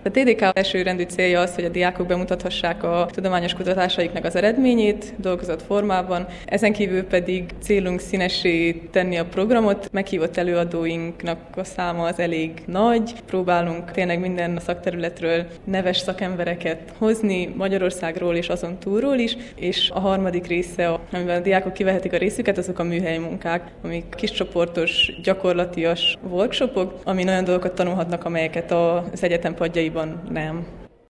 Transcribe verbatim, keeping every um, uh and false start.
A té dé ká elsőrendű célja az, hogy a diákok bemutathassák a tudományos kutatásaiknak az eredményét dolgozat formában. Ezen kívül pedig célunk színessé tenni a programot. Meghívott előadóinknak a száma az elég nagy. Próbálunk tényleg minden szakterületről neves szakembereket hozni, Magyarországról és azon túlról is. És a harmadik része, amiben a diákok kivehetik a részüket, azok a műhelyi munkák, amik kiscsoportos, gyakorlatias workshopok, amin olyan dolgokat tanulhatnak, amelyeket az egyetem padjaiban nem.